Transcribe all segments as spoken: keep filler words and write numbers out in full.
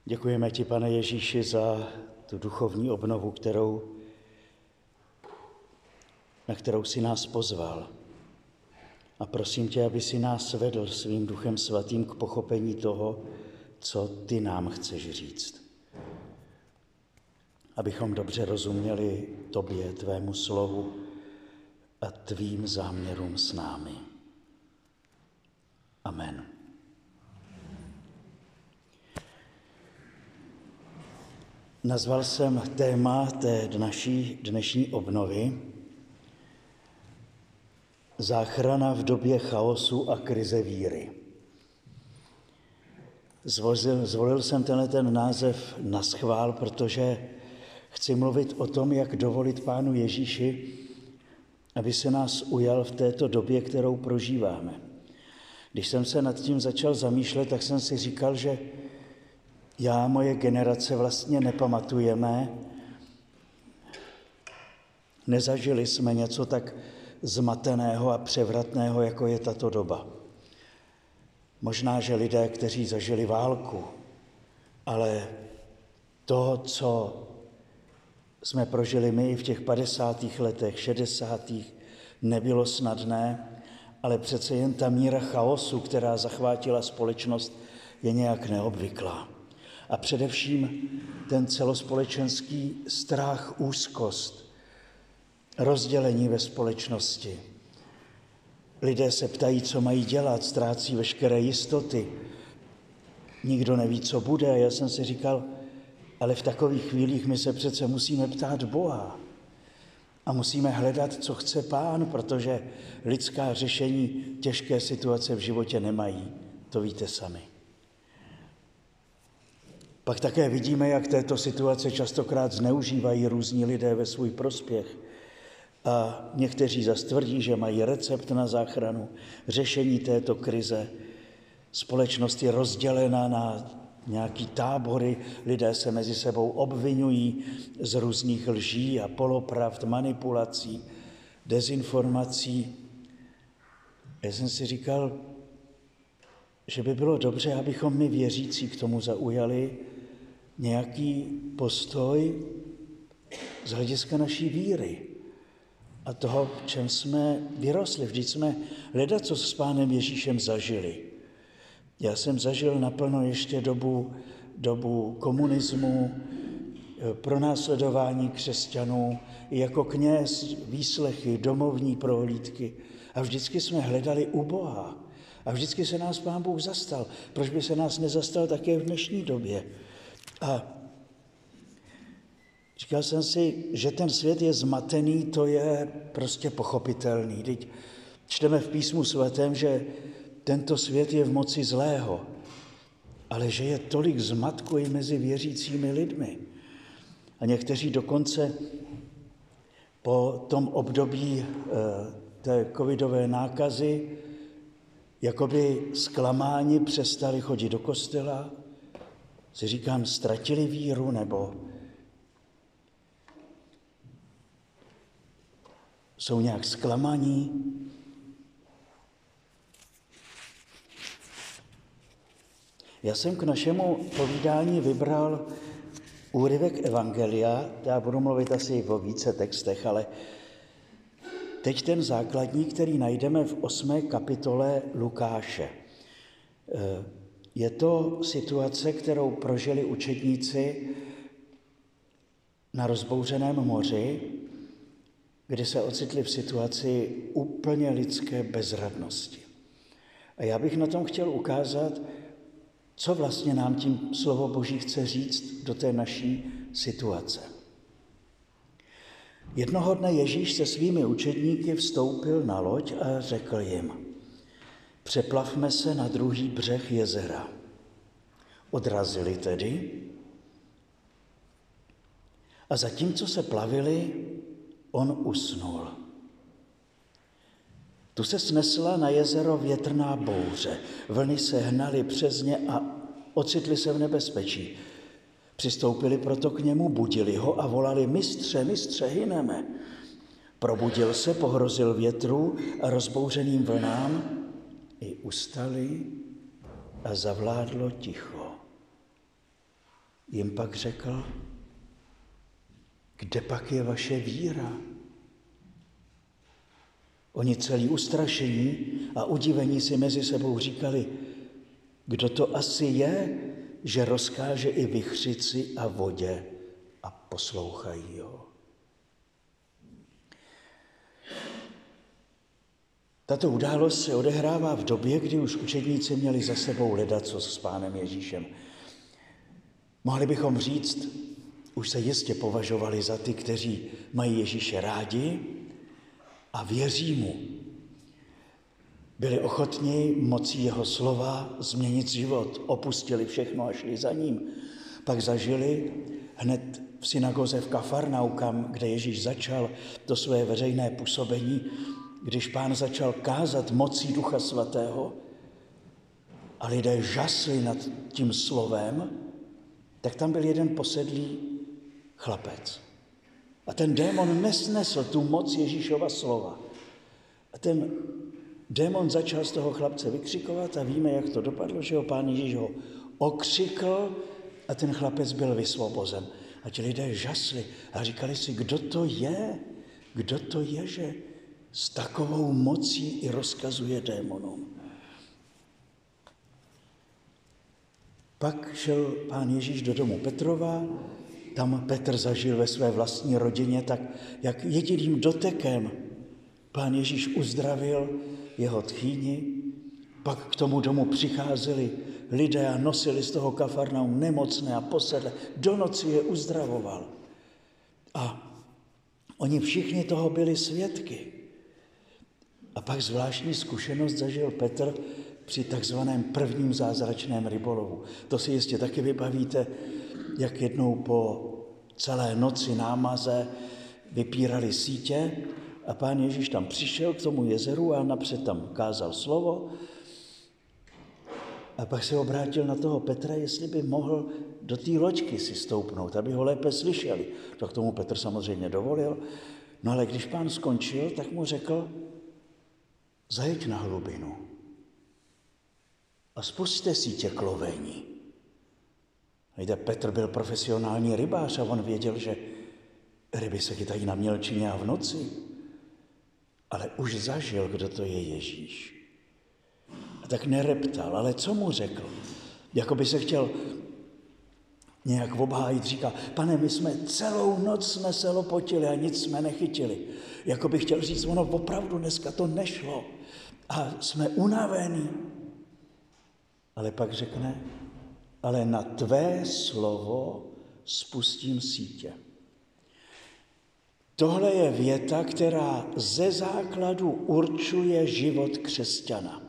Děkujeme ti, Pane Ježíši, za tu duchovní obnovu, kterou, na kterou jsi nás pozval. A prosím tě, aby si nás vedl svým Duchem Svatým k pochopení toho, co ty nám chceš říct. Abychom dobře rozuměli tobě, tvému slovu a tvým záměrům s námi. Amen. Nazval jsem téma té naší dnešní obnovy Záchrana v době chaosu a krize víry. Zvolil, zvolil jsem tenhle ten název naschvál, protože chci mluvit o tom, jak dovolit Pánu Ježíši, aby se nás ujal v této době, kterou prožíváme. Když jsem se nad tím začal zamýšlet, tak jsem si říkal, že já, moje generace vlastně nepamatujeme, nezažili jsme něco tak zmateného a převratného, jako je tato doba. Možná, že lidé, kteří zažili válku, ale to, co jsme prožili my v těch padesátých letech, šedesátých, nebylo snadné, ale přece jen ta míra chaosu, která zachvátila společnost, je nějak neobvyklá. A především ten celospolečenský strach, úzkost, rozdělení ve společnosti. Lidé se ptají, co mají dělat, ztrácí veškeré jistoty. Nikdo neví, co bude. A já jsem si říkal, ale v takových chvílích my se přece musíme ptát Boha. A musíme hledat, co chce Pán, protože lidská řešení těžké situace v životě nemají. To víte sami. Pak také vidíme, jak této situace častokrát zneužívají různí lidé ve svůj prospěch. A někteří zas tvrdí, že mají recept na záchranu, řešení této krize. Společnost je rozdělena na nějaký tábory, lidé se mezi sebou obvinují z různých lží a polopravd, manipulací, dezinformací. Já jsem si říkal, že by bylo dobře, abychom my věřící k tomu zaujali nějaký postoj z hlediska naší víry a toho, v čem jsme vyrostli. Vždyť jsme ledacos s Pánem Ježíšem zažili. Já jsem zažil naplno ještě dobu, dobu komunismu, pronásledování křesťanů, jako kněz, výslechy, domovní prohlídky. A vždycky jsme hledali u Boha. A vždycky se nás Pán Bůh zastal. Proč by se nás nezastal také v dnešní době? A říkal jsem si, že ten svět je zmatený, to je prostě pochopitelný. Teď čteme v Písmu svatém, že tento svět je v moci zlého, ale že je tolik zmatku i mezi věřícími lidmi. A někteří dokonce po tom období té covidové nákazy jakoby zklamáni přestali chodit do kostela, si říkám, ztratili víru, nebo jsou nějak zklamaní. Já jsem k našemu povídání vybral úryvek Evangelia, já budu mluvit asi o více textech, ale teď ten základní, který najdeme v osmé kapitole Lukáše. Je to situace, kterou prožili učedníci na rozbouřeném moři, kdy se ocitli v situaci úplně lidské bezradnosti. A já bych na tom chtěl ukázat, co vlastně nám tím slovo Boží chce říct do té naší situace. Jednoho dne Ježíš se svými učedníky vstoupil na loď a řekl jim, přeplavme se na druhý břeh jezera. Odrazili tedy a zatímco se plavili, on usnul. Tu se snesla na jezero větrná bouře, vlny se hnaly přes ně a ocitli se v nebezpečí. Přistoupili proto k němu, budili ho a volali, mistře, mistře, hyneme. Probudil se, pohrozil větru a rozbouřeným vlnám, i ustali a zavládlo ticho. jim pak řekl, kde pak je vaše víra? Oni celý ustrašení a udivení si mezi sebou říkali, kdo to asi je, že rozkáže i vichřici a vodě a poslouchají ho. Tato událost se odehrává v době, kdy už učedníci měli za sebou ledacos s Pánem Ježíšem. Mohli bychom říct, už se jistě považovali za ty, kteří mají Ježíše rádi a věří mu. Byli ochotni mocí jeho slova změnit život, opustili všechno a šli za ním. Pak zažili hned v synagoze v Kafarnaum, kde Ježíš začal to své veřejné působení, když Pán začal kázat mocí Ducha Svatého a lidé žasli nad tím slovem, tak tam byl jeden posedlý chlapec. A ten démon nesnesl tu moc Ježíšova slova. A ten démon začal z toho chlapce vykřikovat a víme, jak to dopadlo, že ho Pán Ježíš ho okřikl a ten chlapec byl vysvobozen. A ti lidé žasli a říkali si, kdo to je, kdo to je, že s takovou mocí i rozkazuje démonům. Pak šel Pán Ježíš do domu Petrova, tam Petr zažil ve své vlastní rodině, tak jak jediným dotekem Pán Ježíš uzdravil jeho tchýni, pak k tomu domu přicházeli lidé a nosili z toho Kafarnaum nemocné a posedlé. Do noci je uzdravoval. A oni všichni toho byli svědky. A pak zvláštní zkušenost zažil Petr při takzvaném prvním zázračném rybolovu. To si jistě taky vybavíte, jak jednou po celé noci námaze vypírali sítě a Pán Ježíš tam přišel k tomu jezeru a napřed tam kázal slovo a pak se obrátil na toho Petra, jestli by mohl do té loďky si stoupnout, aby ho lépe slyšeli. Tak tomu Petr samozřejmě dovolil. No ale když Pán skončil, tak mu řekl, zajeď na hlubinu a spusťte sítě k lovení. Víte, Petr byl profesionální rybář a on věděl, že ryby se chytají na mělčině a v noci. Ale už zažil, kdo to je Ježíš. A tak nereptal, ale co mu řekl? Jako by se chtěl nějak obhájit, říká, pane, my jsme celou noc jsme se lopotili a nic jsme nechytili. Jako by chtěl říct, ono opravdu dneska to nešlo a jsme unavení. Ale pak řekne, ale na tvé slovo spustím sítě. Tohle je věta, která ze základu určuje život křesťana.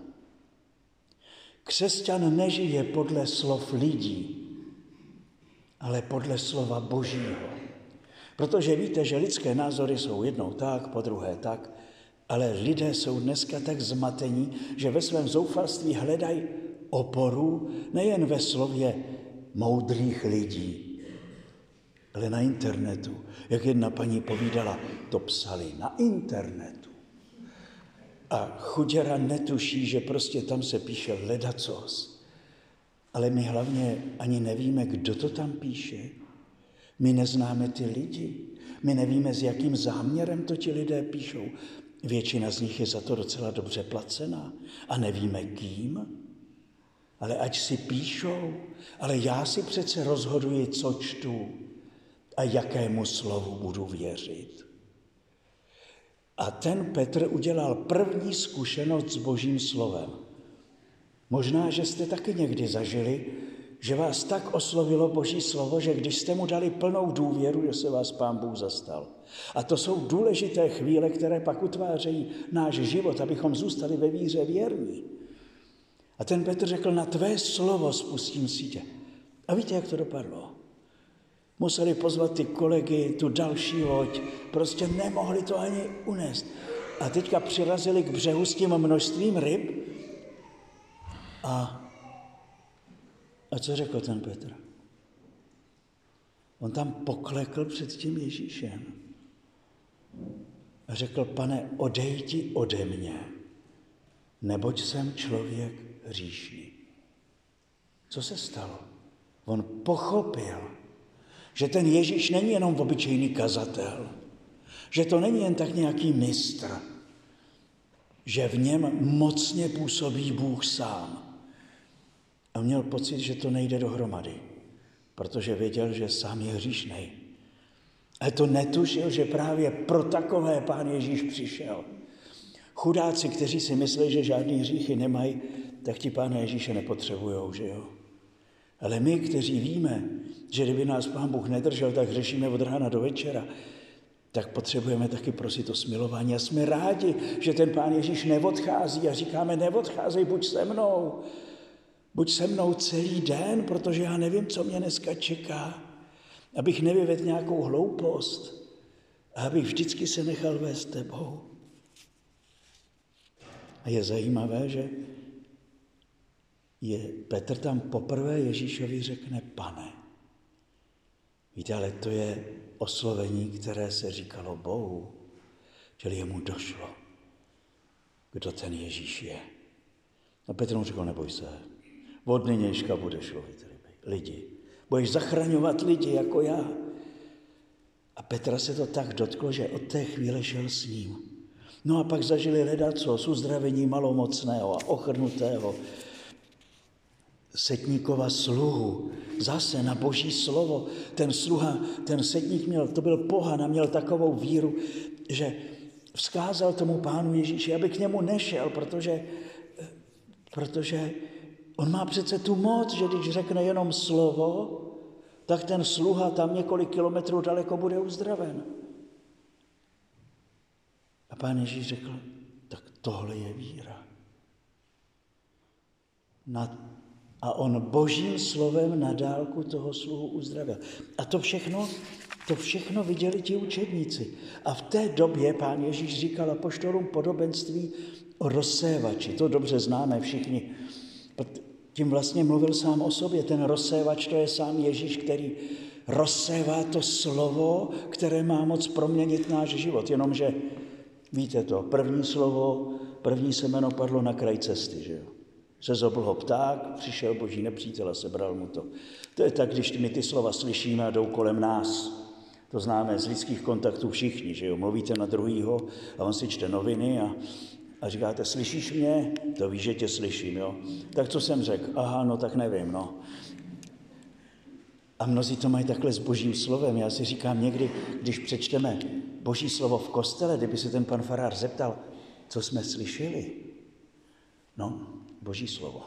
Křesťan nežije podle slov lidí, ale podle slova Božího. Protože víte, že lidské názory jsou jednou tak, po druhé tak, ale lidé jsou dneska tak zmatení, že ve svém zoufalství hledají oporu nejen ve slově moudrých lidí, ale na internetu. Jak jedna paní povídala, to psali na internetu. A chuděra netuší, že prostě tam se píše ledacos. Ale my hlavně ani nevíme, kdo to tam píše. My neznáme ty lidi. My nevíme, s jakým záměrem to ti lidé píšou. Většina z nich je za to docela dobře placená. A nevíme kým. Ale ať si píšou, ale já si přece rozhoduji, co čtu a jakému slovu budu věřit. A ten Petr udělal první zkušenost s Božím slovem. Možná, že jste taky někdy zažili, že vás tak oslovilo Boží slovo, že když jste mu dali plnou důvěru, že se vás Pán Bůh zastal. A to jsou důležité chvíle, které pak utvářejí náš život, abychom zůstali ve víře věrní. A ten Petr řekl, na tvé slovo spustím sítě. A víte, jak to dopadlo? Museli pozvat ty kolegy, tu další loď, prostě nemohli to ani unést. A teďka přirazili k břehu s tím množstvím ryb. A, a co řekl ten Petr? On tam poklekl před tím Ježíšem a řekl, pane, odejdi ode mě, neboť jsem člověk hříšný. Co se stalo? On pochopil, že ten Ježíš není jenom obyčejný kazatel, že to není jen tak nějaký mistr, že v něm mocně působí Bůh sám. A měl pocit, že to nejde dohromady, protože věděl, že sám je hříšnej. Ale to netušil, že právě pro takové Pán Ježíš přišel. Chudáci, kteří si myslí, že žádný hříchy nemají, tak ti Pána Ježíše nepotřebujou, že jo? Ale my, kteří víme, že kdyby nás Pán Bůh nedržel, tak hřešíme od rána do večera, tak potřebujeme taky prosit o smilování. A jsme rádi, že ten Pán Ježíš neodchází a říkáme, neodcházej, buď se mnou. Buď se mnou celý den, protože já nevím, co mě dneska čeká. Abych nevyvedl nějakou hloupost a abych vždycky se nechal vést tebou. A je zajímavé, že je Petr tam poprvé Ježíšovi řekne Pane. Víte, ale to je oslovení, které se říkalo Bohu, čili jemu došlo, kdo ten Ježíš je. A Petr mu řekl, neboj se, od nynějška budeš lovit lidi. Budeš zachraňovat lidi jako já. A Petra se to tak dotklo, že od té chvíle šel s ním. No a pak zažili ledacos, uzdravení malomocného a ochrnutého, setníkova sluhu, zase na Boží slovo. Ten sluha, ten setník měl, to byl pohan a měl takovou víru, že vzkázal tomu Pánu Ježíši, aby k němu nešel, protože, protože on má přece tu moc, že když řekne jenom slovo, tak ten sluha tam několik kilometrů daleko bude uzdraven. A Pán Ježíš řekl, tak tohle je víra. Na, a on Božím slovem na dálku toho sluhu uzdravil. A to všechno, to všechno viděli ti učedníci. A v té době Pán Ježíš říkal apoštolům podobenství o rozsévači. To dobře známe všichni. Tím vlastně mluvil sám o sobě. Ten rozsévač, to je sám Ježíš, který rozsévá to slovo, které má moc proměnit náš život. Jenomže, víte to, první slovo, první semeno padlo na kraj cesty, že jo. Se zobl ho pták, přišel Boží nepřítel a sebral mu to. To je tak, když my ty slova slyšíme a jdou kolem nás. To známe z lidských kontaktů všichni, že jo. Mluvíte na druhýho a on si čte noviny a A říkáte, slyšíš mě? To víš, že tě slyším, jo? Tak co jsem řekl? Aha, no tak nevím, no. A mnozí to mají takhle s Božím slovem. Já si říkám někdy, když přečteme Boží slovo v kostele, kdyby se ten pan farář zeptal, co jsme slyšeli? No, Boží slovo.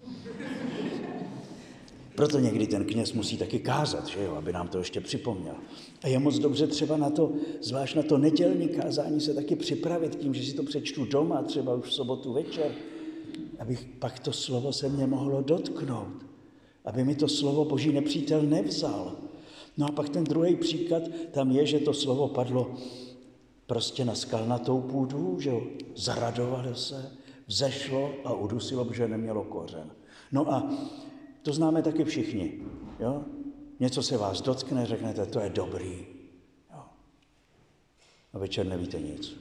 Proto někdy ten kněz musí taky kázat, že jo, aby nám to ještě připomněl. A je moc dobře třeba na to, zvlášť na to nedělní kázání se taky připravit tím, že si to přečtu doma, třeba už v sobotu večer, abych pak to slovo se mě mohlo dotknout, aby mi to slovo Boží nepřítel nevzal. No a pak ten druhý příklad tam je, že to slovo padlo prostě na skalnatou půdu, že jo, zaradovalo se, vzešlo a udusilo, protože nemělo kořen. No a to známe taky všichni. Jo? Něco se vás dotkne, řeknete, to je dobrý. Jo. A večer nevíte nic.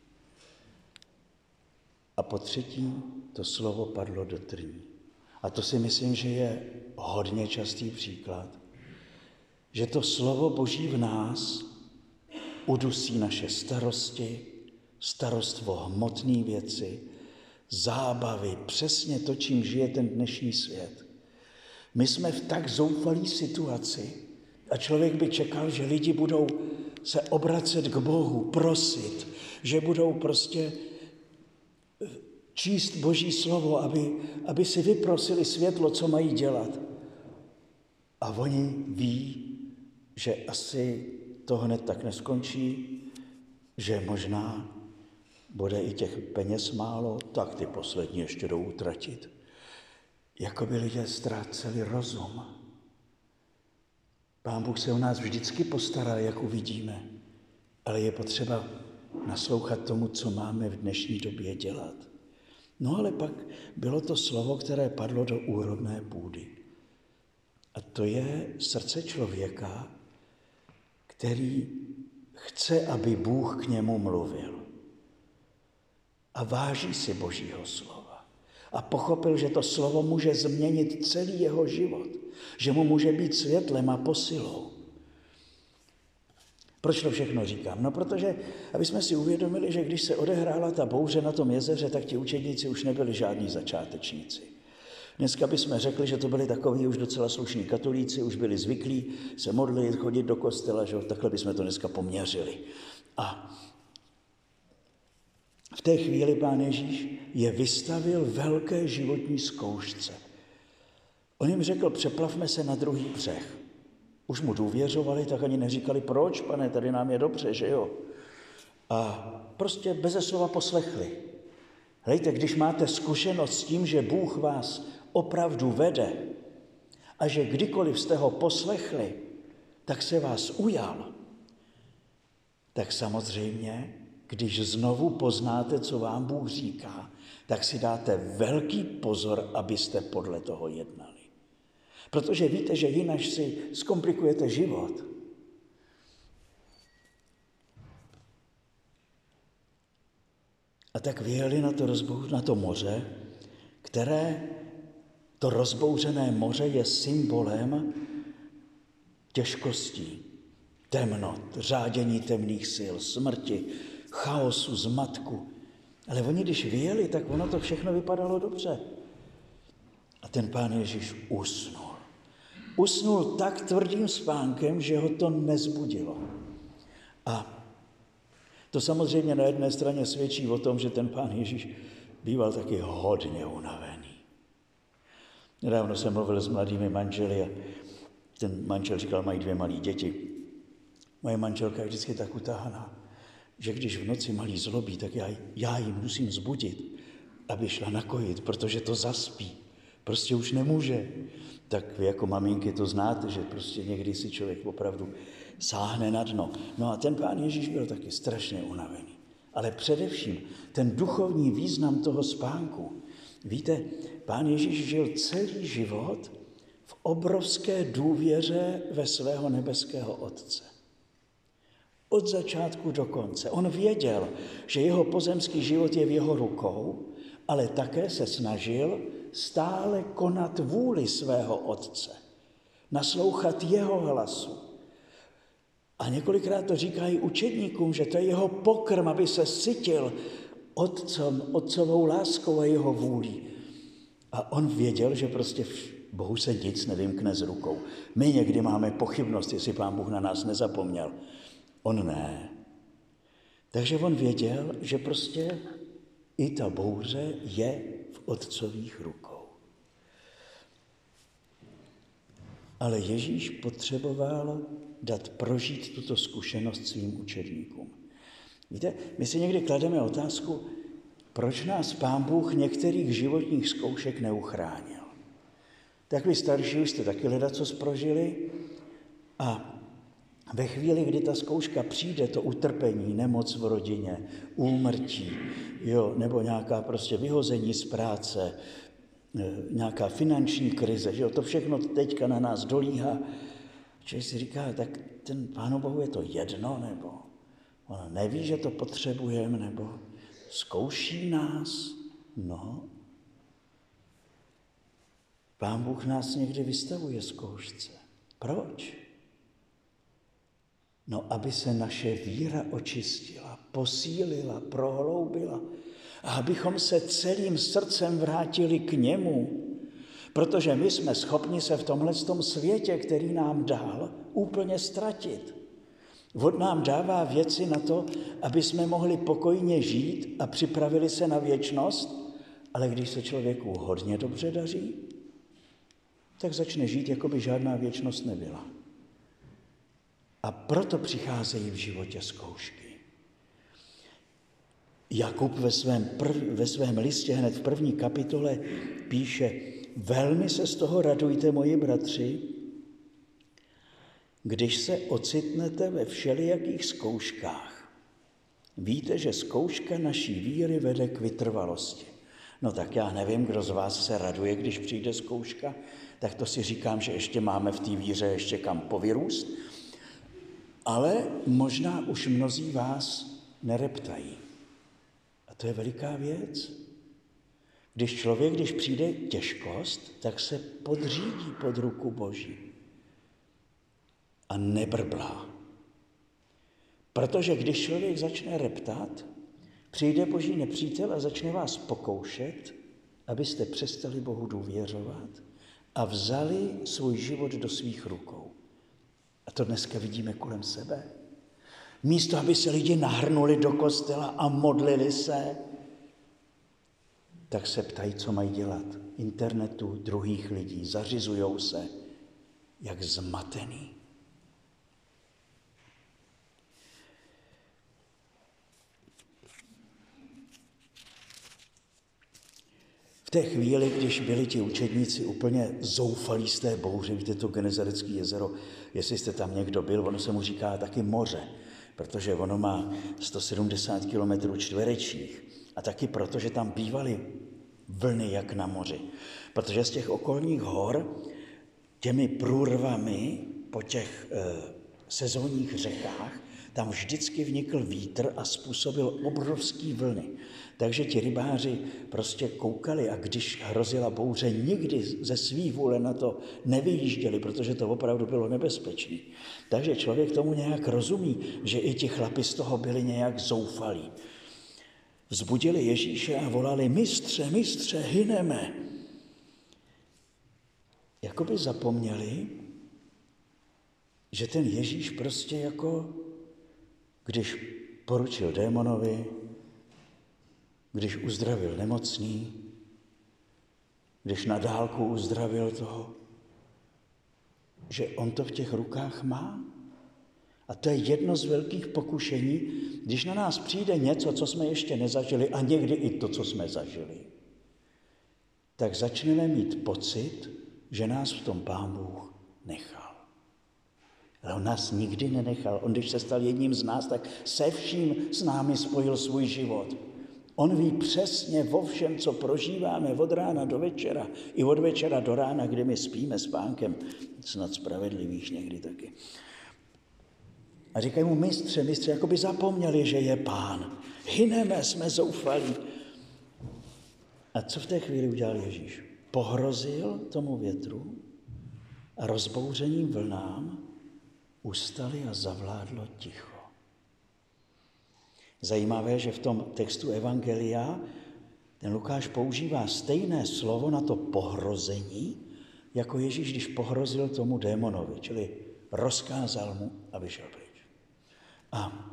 A po třetí to slovo padlo do trní. A to si myslím, že je hodně častý příklad, že to slovo Boží v nás udusí naše starosti, starost o hmotné věci, zábavy, přesně to, čím žije ten dnešní svět. My jsme v tak zoufalé situaci a člověk by čekal, že lidi budou se obracet k Bohu, prosit, že budou prostě číst Boží slovo, aby, aby si vyprosili světlo, co mají dělat. A oni ví, že asi to hned tak neskončí, že možná bude i těch peněz málo, tak ty poslední ještě jdou utratit. Jako by lidé ztráceli rozum. Pán Bůh se o nás vždycky postará, jak uvidíme, ale je potřeba naslouchat tomu, co máme v dnešní době dělat. No ale pak bylo to slovo, které padlo do úrodné půdy. A to je srdce člověka, který chce, aby Bůh k němu mluvil. A váží si Božího slova. A pochopil, že to slovo může změnit celý jeho život, že mu může být světlem a posilou. Proč to všechno říkám? No protože, aby jsme si uvědomili, že když se odehrála ta bouře na tom jezeře, tak ti učedníci už nebyli žádní začátečníci. Dneska bychom řekli, že to byli takoví už docela slušní katolíci, už byli zvyklí se modlit, chodit do kostela, že takhle bychom to dneska poměřili. A v té chvíli Pán Ježíš je vystavil velké životní zkoušce. On jim řekl, přeplavme se na druhý břeh. Už mu důvěřovali, tak ani neříkali, proč, pane, tady nám je dobře, že jo? A prostě beze slova poslechli. Hlejte, když máte zkušenost s tím, že Bůh vás opravdu vede a že kdykoliv jste ho poslechli, tak se vás ujal, tak samozřejmě, když znovu poznáte, co vám Bůh říká, tak si dáte velký pozor, abyste podle toho jednali. Protože víte, že jinak si zkomplikujete život. A tak vyjeli na to, rozbou, na to moře, které, to rozbouřené moře je symbolem těžkostí, temnot, řádění temných sil, smrti, chaosu, zmatku. Ale oni, když vyjeli, tak ono to všechno vypadalo dobře. A ten Pán Ježíš usnul. Usnul tak tvrdým spánkem, že ho to nezbudilo. A to samozřejmě na jedné straně svědčí o tom, že ten Pán Ježíš býval taky hodně unavený. Nedávno jsem mluvil s mladými manželi a ten manžel říkal, mají dvě malé děti. Moje manželka je vždycky tak utáhaná, že když v noci malý zlobí, tak já, já ji musím zbudit, aby šla nakojit, protože to zaspí. Prostě už nemůže. Tak vy jako maminky to znáte, že prostě někdy si člověk opravdu sáhne na dno. No a ten Pán Ježíš byl taky strašně unavený. Ale především ten duchovní význam toho spánku. Víte, Pán Ježíš žil celý život v obrovské důvěře ve svého nebeského Otce. Od začátku do konce. On věděl, že jeho pozemský život je v jeho rukou, ale také se snažil stále konat vůli svého Otce, naslouchat jeho hlasu. A několikrát to říká i učedníkům, že to je jeho pokrm, aby se sytil otcom, otcovou láskou a jeho vůlí. A on věděl, že prostě Bohu se nic nevymkne z rukou. My někdy máme pochybnost, jestli Pán Bůh na nás nezapomněl. On ne. Takže on věděl, že prostě i ta bouře je v otcových rukou. Ale Ježíš potřeboval dát prožít tuto zkušenost svým učedníkům. Víte, my si někdy klademe otázku, proč nás Pán Bůh některých životních zkoušek neuchránil. Tak vy starší už jste taky ledacos prožili a ve chvíli, kdy ta zkouška přijde, to utrpení, nemoc v rodině, úmrtí, jo, nebo nějaká prostě vyhození z práce, nějaká finanční krize, že jo, to všechno teďka na nás dolíhá. Člověk si říká, tak ten Pánu Bohu je to jedno, nebo on neví, že to potřebujeme, nebo zkouší nás. No, Pán Bůh nás někdy vystavuje zkoušce. Proč? No, aby se naše víra očistila, posílila, prohloubila a abychom se celým srdcem vrátili k němu, protože my jsme schopni se v tomhletom světě, který nám dal, úplně ztratit. On nám dává věci na to, aby jsme mohli pokojně žít a připravili se na věčnost, ale když se člověku hodně dobře daří, tak začne žít, jako by žádná věčnost nebyla. A proto přicházejí v životě zkoušky. Jakub ve svém, prv, ve svém listě hned v první kapitole píše, velmi se z toho radujte, moji bratři, když se ocitnete ve všelijakých zkouškách. Víte, že zkouška naší víry vede k vytrvalosti. No tak já nevím, kdo z vás se raduje, když přijde zkouška, tak to si říkám, že ještě máme v té víře ještě kam povyrůst, ale možná už mnozí vás nereptají. A to je veliká věc, Když člověk, když přijde těžkost, tak se podřídí pod ruku Boží a nebrblá. Protože když člověk začne reptat, přijde Boží nepřítel a začne vás pokoušet, abyste přestali Bohu důvěřovat a vzali svůj život do svých rukou. A to dneska vidíme kolem sebe. Místo, aby se lidi nahrnuli do kostela a modlili se, tak se ptají, co mají dělat. Internetu, druhých lidí, zařizujou se, jak zmatený. V té chvíli, když byli ti učedníci úplně zoufalí z té bouře, víte, to Genezarecké jezero, jestli jste tam někdo byl, ono se mu říká taky moře, protože ono má sto sedmdesát kilometrů čtverečních a taky proto, že tam bývaly vlny jak na moři. Protože z těch okolních hor těmi průrvami po těch e, sezónních řekách tam vždycky vnikl vítr a způsobil obrovský vlny. Takže ti rybáři prostě koukali a když hrozila bouře, nikdy ze svý vůle na to nevyjížděli, protože to opravdu bylo nebezpečné. Takže člověk tomu nějak rozumí, že i ti chlapi z toho byli nějak zoufalí. Vzbudili Ježíše a volali, mistře, mistře, hyneme. Jakoby zapomněli, že ten Ježíš prostě jako, když poručil démonovi, když uzdravil nemocný, když na dálku uzdravil toho, že on to v těch rukách má. A to je jedno z velkých pokušení, když na nás přijde něco, co jsme ještě nezažili, a někdy i to, co jsme zažili, tak začneme mít pocit, že nás v tom Pán Bůh nechal. Ale on nás nikdy nenechal. On, když se stal jedním z nás, tak se vším s námi spojil svůj život. On ví přesně o všem, co prožíváme od rána do večera, i od večera do rána, kdy my spíme s Pánkem, snad spravedlivých někdy taky. A říkají mu, mistře, mistře, jako by zapomněli, že je Pán. Hyneme, jsme zoufalí. A co v té chvíli udělal Ježíš? Pohrozil tomu větru a rozbouřeným vlnám ustali a zavládlo ticho. Zajímavé, že v tom textu Evangelia ten Lukáš používá stejné slovo na to pohrození, jako Ježíš, když pohrozil tomu démonovi, čili rozkázal mu, aby šel pryč. A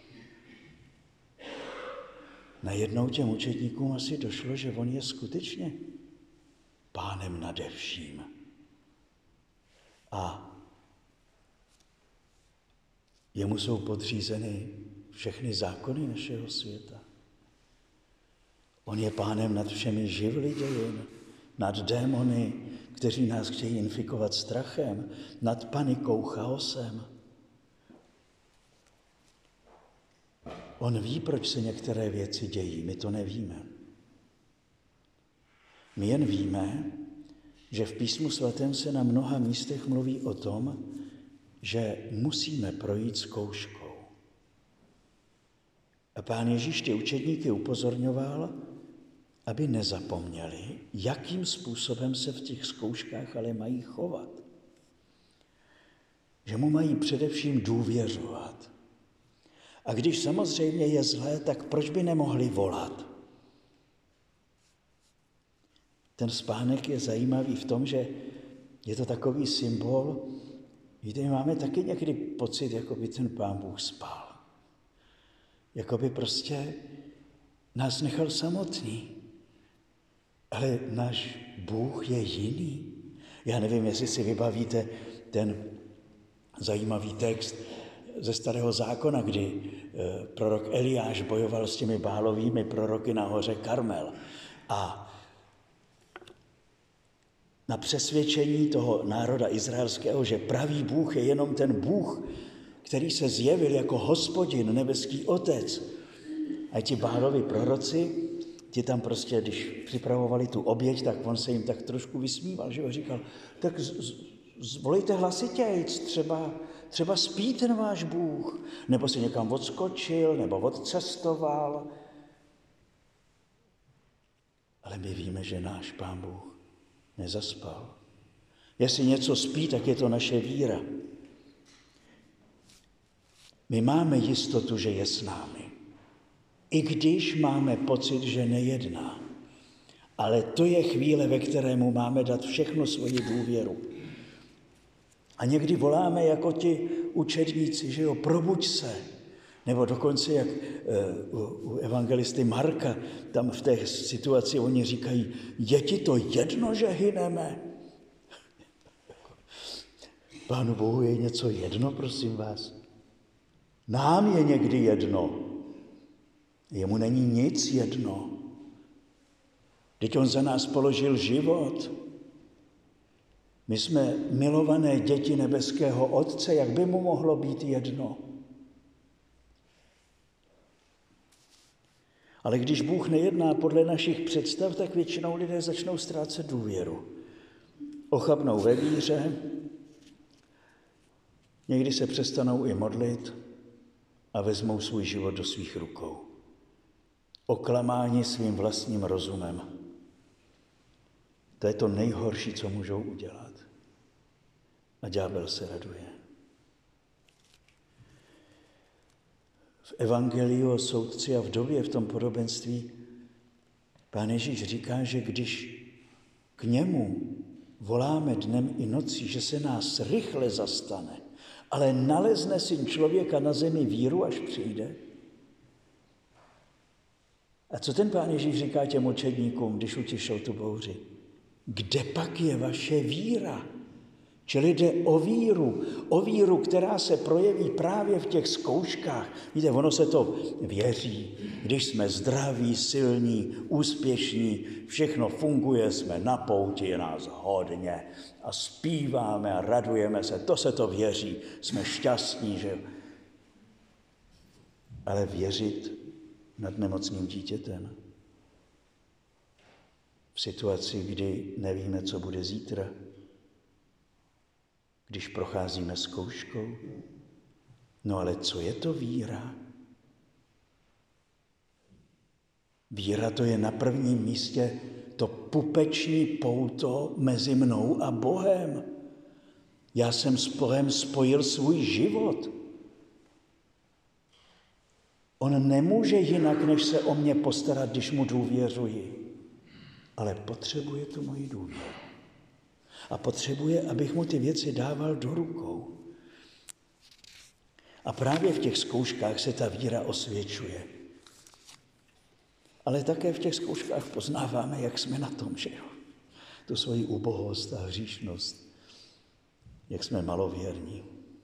najednou těm učedníkům asi došlo, že on je skutečně pánem nade vším. A jemu jsou podřízeny všechny zákony našeho světa. On je pánem nad všemi živly dějin, nad démony, kteří nás chtějí infikovat strachem, nad panikou, chaosem. On ví, proč se některé věci dějí, my to nevíme. My jen víme, že v Písmu svatém se na mnoha místech mluví o tom, že musíme projít zkouškou. A Pán Ježíš ty učedníky upozorňoval, aby nezapomněli, jakým způsobem se v těch zkouškách ale mají chovat. Že mu mají především důvěřovat. A když samozřejmě je zlé, tak proč by nemohli volat? Ten spánek je zajímavý v tom, že je to takový symbol, víte, máme taky někdy pocit, jako by ten Pán Bůh spal. Jako by prostě nás nechal samotný. Ale náš Bůh je jiný. Já nevím, jestli si vybavíte ten zajímavý text ze Starého zákona, kdy prorok Eliáš bojoval s těmi bálovými proroky na hoře Karmel. A na přesvědčení toho národa izraelského, že pravý Bůh je jenom ten Bůh, který se zjevil jako Hospodin, nebeský Otec. A ti Bálovi proroci, ti tam prostě, když připravovali tu oběť, tak on se jim tak trošku vysmíval, že ho říkal, tak zvolejte hlasitějc, třeba, třeba spí ten váš Bůh, nebo si někam odskočil, nebo odcestoval. Ale my víme, že náš Pán Bůh nezaspal. Jestli něco spí, tak je to naše víra. My máme jistotu, že je s námi. I když máme pocit, že nejedná. Ale to je chvíle, ve kterému máme dát všechno svoji důvěru. A někdy voláme jako ti učedníci, že jo, probuď se. Nebo dokonce, jak u evangelisty Marka, tam v té situaci oni říkají, je ti to jedno, že hyneme? Pánu Bohu je něco jedno, prosím vás. Nám je někdy jedno. Jemu není nic jedno. Vždyť on za nás položil život. My jsme milované děti nebeského Otce, jak by mu mohlo být jedno? Ale když Bůh nejedná podle našich představ, tak většinou lidé začnou ztrácet důvěru. Ochabnou ve víře, někdy se přestanou i modlit a vezmou svůj život do svých rukou. Oklamáni svým vlastním rozumem. To je to nejhorší, co můžou udělat. A ďábel se raduje. V evangeliu o soudci a vdově v tom podobenství Pán Ježíš říká, že když k němu voláme dnem i nocí, že se nás rychle zastane, ale nalezne Syn člověka na zemi víru, až přijde. A co ten Pán Ježíš říká těm učedníkům, když utišil tu bouři? Kde pak je vaše víra? Čili jde o víru, o víru, která se projeví právě v těch zkouškách. Víte, ono se to věří, když jsme zdraví, silní, úspěšní, všechno funguje, jsme na pouti, je nás hodně a zpíváme a radujeme se, to se to věří, jsme šťastní, že? Ale věřit nad nemocným dítětem v situaci, kdy nevíme, co bude zítra, když procházíme zkouškou. No ale co je to víra? Víra to je na prvním místě to pupeční pouto mezi mnou a Bohem. Já jsem s Bohem spojil svůj život. On nemůže jinak, než se o mě postarat, když mu důvěřuji. Ale potřebuje tu moji důvěru. A potřebuje, abych mu ty věci dával do rukou. A právě v těch zkouškách se ta víra osvědčuje. Ale také v těch zkouškách poznáváme, jak jsme na tom, že jo? Tu svoji ubohost a hříšnost, jak jsme malověrní.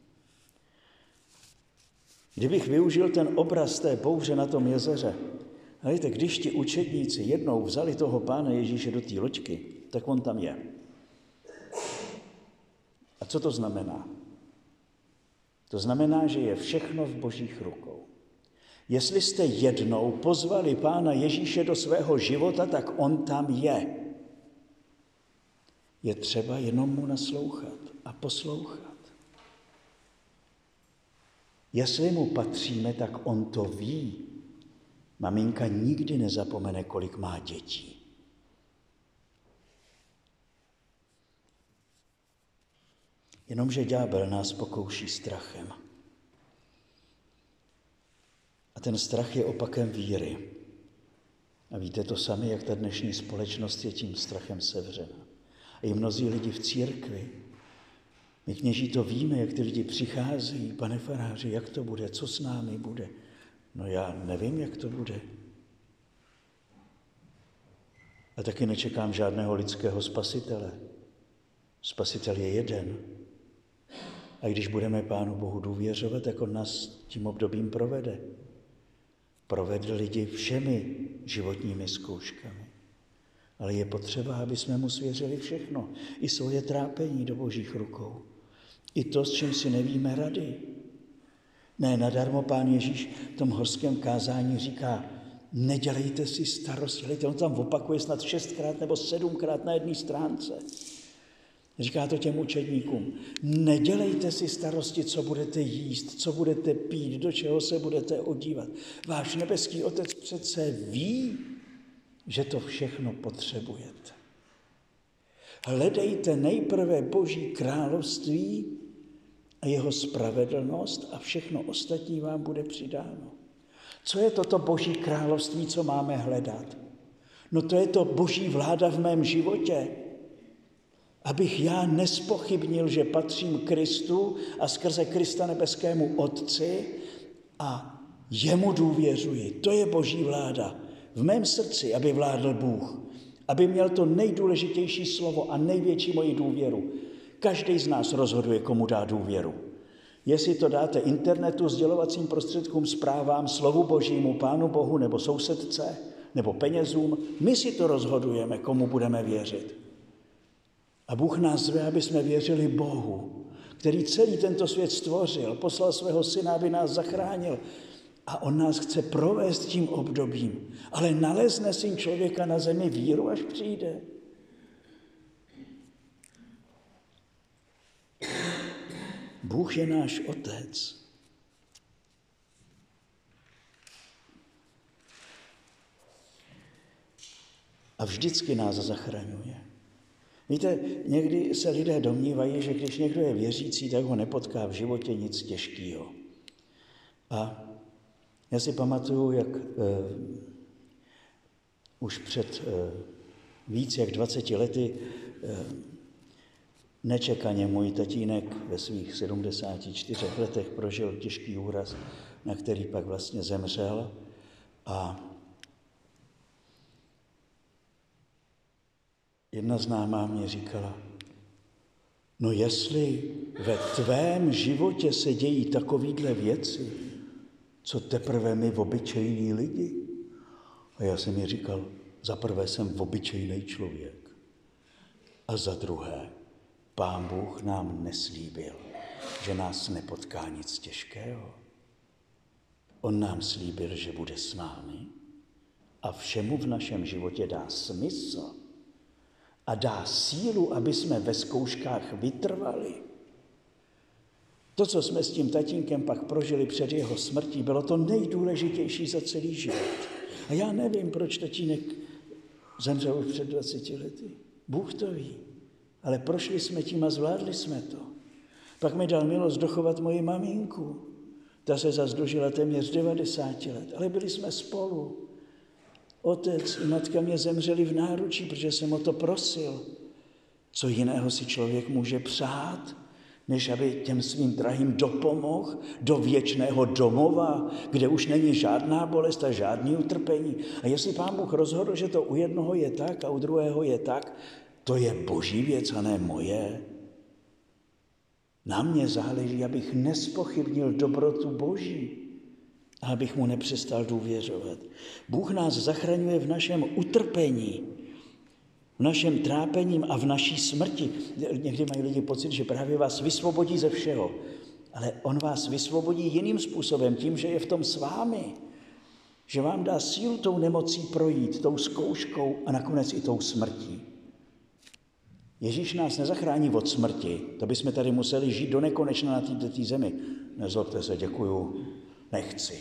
Kdybych využil ten obraz té bouře na tom jezeře, hejte, když ti učedníci jednou vzali toho Pána Ježíše do té loďky, tak on tam je. A co to znamená? To znamená, že je všechno v Božích rukou. Jestli jste jednou pozvali Pána Ježíše do svého života, tak on tam je. Je třeba jenom mu naslouchat a poslouchat. Jestli mu patříme, tak on to ví. Maminka nikdy nezapomene, kolik má dětí. Jenomže ďábel nás pokouší strachem. A ten strach je opakem víry. A víte to sami, jak ta dnešní společnost je tím strachem sevřena. A i mnozí lidi v církvi, my kněží to víme, jak ty lidi přicházejí, pane faráři, jak to bude, co s námi bude. No já nevím, jak to bude. A taky nečekám žádného lidského spasitele. Spasitel je jeden. A když budeme Pánu Bohu důvěřovat, tak on nás tím obdobím provede. Provedl lidi všemi životními zkouškami. Ale je potřeba, aby jsme mu svěřili všechno. I svoje trápení do Božích rukou. I to, s čím si nevíme rady. Ne, nadarmo Pán Ježíš v tom horském kázání říká, nedělejte si starosti. Dělejte, on tam opakuje snad šestkrát nebo sedmkrát na jedné stránce. Říká to těm učedníkům. Nedělejte si starosti, co budete jíst, co budete pít, do čeho se budete odívat. Váš nebeský Otec přece ví, že to všechno potřebujete. Hledejte nejprve Boží království a jeho spravedlnost a všechno ostatní vám bude přidáno. Co je toto Boží království, co máme hledat? No to je to Boží vláda v mém životě. Abych já nespochybnil, že patřím Kristu a skrze Krista nebeskému Otci a jemu důvěřuji. To je Boží vláda. V mém srdci, aby vládl Bůh. Aby měl to nejdůležitější slovo a největší moji důvěru. Každý z nás rozhoduje, komu dá důvěru. Jestli to dáte internetu, sdělovacím prostředkům, zprávám, slovu Božímu, Pánu Bohu, nebo sousedce, nebo penězům, my si to rozhodujeme, komu budeme věřit. A Bůh nás zve, aby jsme věřili Bohu, který celý tento svět stvořil, poslal svého syna, aby nás zachránil. A on nás chce provést tím obdobím. Ale nalezne syn člověka na zemi víru, až přijde. Bůh je náš Otec. A vždycky nás zachraňuje. Víte, někdy se lidé domnívají, že když někdo je věřící, tak ho nepotká v životě nic těžkého. A já si pamatuju, jak uh, už před uh, víc jak dvaceti lety uh, nečekaně můj tatínek ve svých sedmdesáti čtyřech letech prožil těžký úraz, na který pak vlastně zemřel. A jedna známá mě říkala, no jestli ve tvém životě se dějí takovýhle věci, co teprve my obyčejní lidi? A já jsem jí říkal, za prvé jsem obyčejný člověk. A za druhé, Pán Bůh nám neslíbil, že nás nepotká nic těžkého. On nám slíbil, že bude s námi a všemu v našem životě dá smysl a dá sílu, aby jsme ve zkouškách vytrvali. To, co jsme s tím tatínkem pak prožili před jeho smrtí, bylo to nejdůležitější za celý život. A já nevím, proč tatínek zemřel už před dvaceti lety. Bůh to ví. Ale prošli jsme tím a zvládli jsme to. Pak mi dal milost dochovat moji maminku. Ta se zas dožila téměř devadesáti let, ale byli jsme spolu. Otec i matka mě zemřeli v náručí, protože jsem o to prosil. Co jiného si člověk může přát, než aby těm svým drahým dopomohl do věčného domova, kde už není žádná bolest a žádný utrpení. A jestli Pán Bůh rozhodl, že to u jednoho je tak a u druhého je tak, to je Boží věc a ne moje. Na mě záleží, abych nespochybnil dobrotu Boží a abych mu nepřestal důvěřovat. Bůh nás zachraňuje v našem utrpení, v našem trápením a v naší smrti. Někdy mají lidi pocit, že právě vás vysvobodí ze všeho. Ale on vás vysvobodí jiným způsobem, tím, že je v tom s vámi. Že vám dá sílu tou nemocí projít, tou zkouškou a nakonec i tou smrtí. Ježíš nás nezachrání od smrti, to bychom tady museli žít do nekonečna na této zemi. Nezlobte se, děkuju, nechci.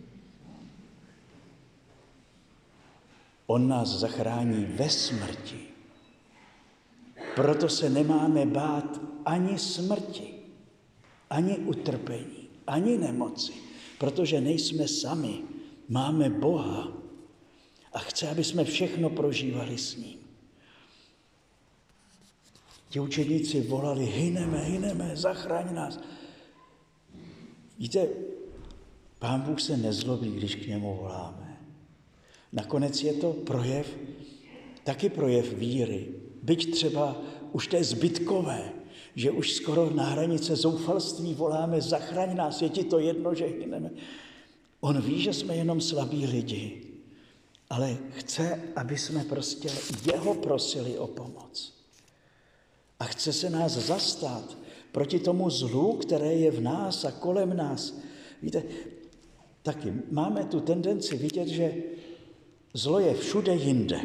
On nás zachrání ve smrti. Proto se nemáme bát ani smrti, ani utrpení, ani nemoci, protože nejsme sami, máme Boha a chce, aby jsme všechno prožívali s ním. Ti učedníci volali, hyneme, hyneme, zachraň nás. Víte, Pán Bůh se nezlobí, když k němu voláme. Nakonec je to projev, taky projev víry. Byť třeba už to je zbytkové, že už skoro na hranice zoufalství voláme, zachraň nás, je ti to jedno, že hyneme. On ví, že jsme jenom slabí lidi, ale chce, aby jsme prostě jeho prosili o pomoc. A chce se nás zastát proti tomu zlu, které je v nás a kolem nás. Víte, taky máme tu tendenci vidět, že zlo je všude jinde.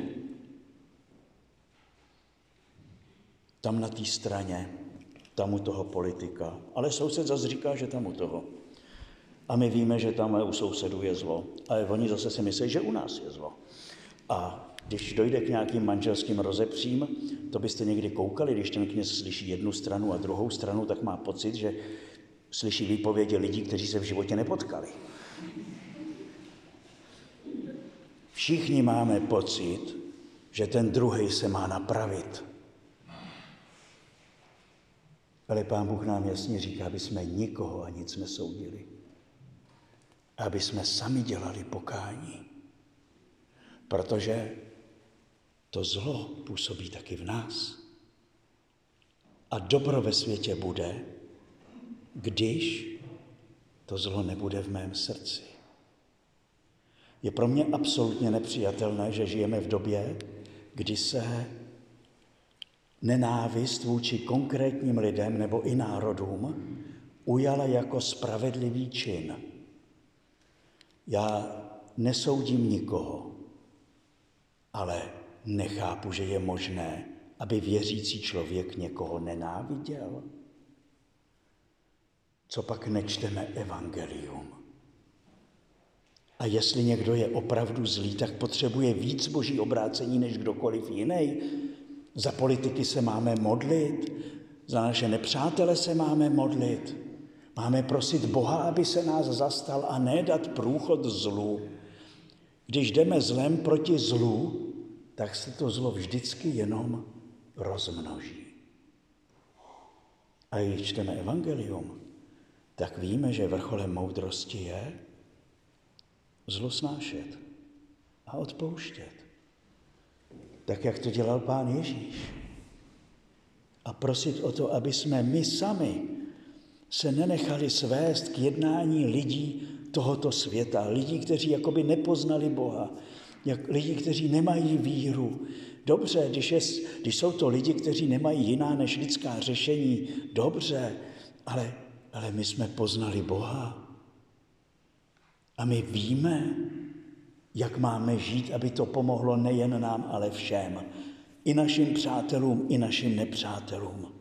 Tam na té straně, tam u toho politika. Ale soused zase říká, že tam u toho. A my víme, že tam u sousedů je zlo. Ale oni zase si myslí, že u nás je zlo. A Když dojde k nějakým manželským rozepřím, to byste někdy koukali, když ten kněz slyší jednu stranu a druhou stranu, tak má pocit, že slyší výpovědi lidí, kteří se v životě nepotkali. Všichni máme pocit, že ten druhý se má napravit. Ale Pán Bůh nám jasně říká, aby jsme nikoho a nic nesoudili. Aby jsme sami dělali pokání. Protože to zlo působí taky v nás. A dobro ve světě bude, když to zlo nebude v mém srdci. Je pro mě absolutně nepřijatelné, že žijeme v době, kdy se nenávist vůči konkrétním lidem nebo i národům ujala jako spravedlivý čin. Já nesoudím nikoho, ale nechápu, že je možné, aby věřící člověk někoho nenáviděl. Co pak nečteme evangelium? A jestli někdo je opravdu zlý, tak potřebuje víc boží obrácení než kdokoliv jiný. Za politiky se máme modlit, za naše nepřátele se máme modlit. Máme prosit Boha, aby se nás zastal a ne dát průchod zlu. Když jdeme zlem proti zlu, tak se to zlo vždycky jenom rozmnoží. A když čteme evangelium, tak víme, že vrcholem moudrosti je zlo snášet a odpouštět. Tak, jak to dělal Pán Ježíš. A prosit o to, aby jsme my sami se nenechali svést k jednání lidí tohoto světa. Lidí, kteří jakoby nepoznali Boha. Jak lidí, kteří nemají víru. Dobře, když, je, když jsou to lidi, kteří nemají jiná než lidská řešení, dobře, ale, ale my jsme poznali Boha. A my víme, jak máme žít, aby to pomohlo nejen nám, ale všem. I našim přátelům, i našim nepřátelům.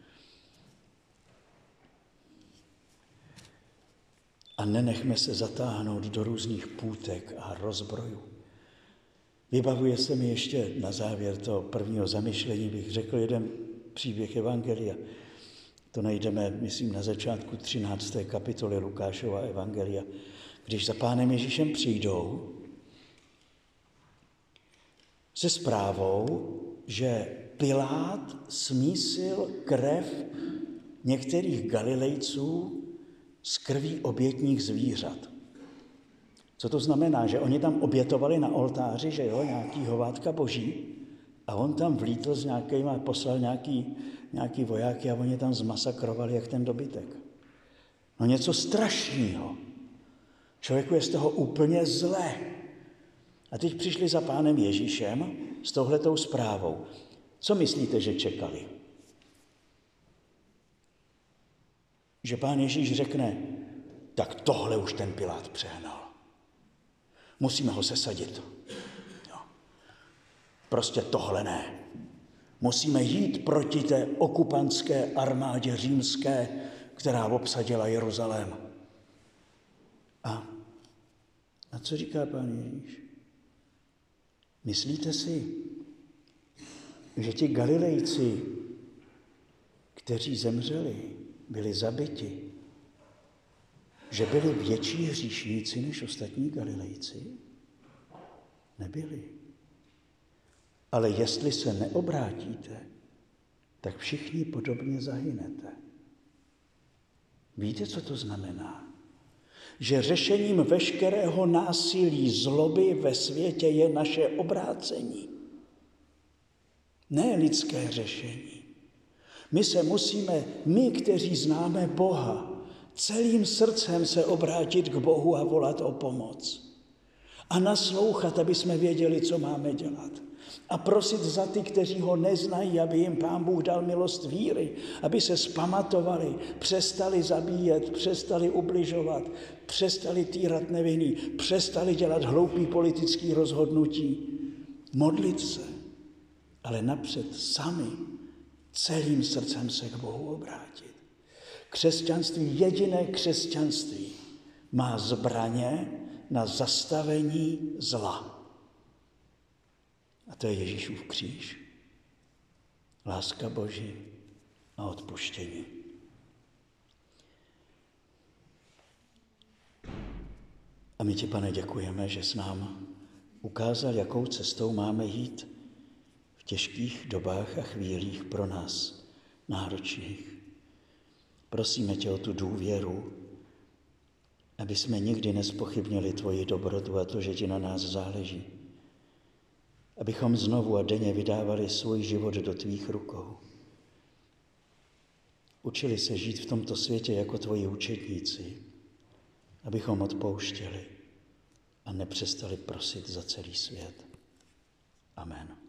A nenechme se zatáhnout do různých půtek a rozbrojů. Vybavuje se mi ještě na závěr toho prvního zamyšlení, bych řekl jeden příběh evangelia. To najdeme, myslím, na začátku třinácté kapitoly Lukášova evangelia. Když za Pánem Ježíšem přijdou se zprávou, že Pilát smísil krev některých Galilejců z krví obětních zvířat. Co to znamená? Že oni tam obětovali na oltáři, že jo, nějaký hovátka boží, a on tam vlítl s nějakým a poslal nějaký, nějaký vojáky a oni tam zmasakrovali jak ten dobytek. No něco strašného. Člověku je z toho úplně zlé. A teď přišli za Pánem Ježíšem s touhletou zprávou. Co myslíte, že čekali? Že Pán Ježíš řekne, tak tohle už ten Pilát přehnal. Musíme ho sesadit. Jo. Prostě tohle ne. Musíme jít proti té okupantské armádě římské, která obsadila Jeruzalém. A, a co říká Pán Ježíš? Myslíte si, že ti Galilejci, kteří zemřeli, byli zabiti, že byli větší hříšníci než ostatní Galilejci? Nebyli. Ale jestli se neobrátíte, tak všichni podobně zahynete. Víte, co to znamená? Že řešením veškerého násilí, zloby ve světě je naše obrácení. Ne lidské řešení. My se musíme, my, kteří známe Boha, celým srdcem se obrátit k Bohu a volat o pomoc. A naslouchat, aby jsme věděli, co máme dělat. A prosit za ty, kteří ho neznají, aby jim Pán Bůh dal milost víry, aby se zpamatovali, přestali zabíjet, přestali ubližovat, přestali týrat nevinný, přestali dělat hloupý politický rozhodnutí. Modlit se, ale napřed sami celým srdcem se k Bohu obrátit. Křesťanství, jediné křesťanství, má zbraně na zastavení zla. A to je Ježíšův kříž. Láska Boží a odpuštění. A my ti, Pane, děkujeme, že jsi nám ukázal, jakou cestou máme jít v těžkých dobách a chvílích pro nás náročných. Prosíme tě o tu důvěru, aby jsme nikdy nezpochybnili tvoji dobrotu a to, že ti na nás záleží. Abychom znovu a denně vydávali svůj život do tvých rukou. Učili se žít v tomto světě jako tvoji učedníci, abychom odpouštěli a nepřestali prosit za celý svět. Amen.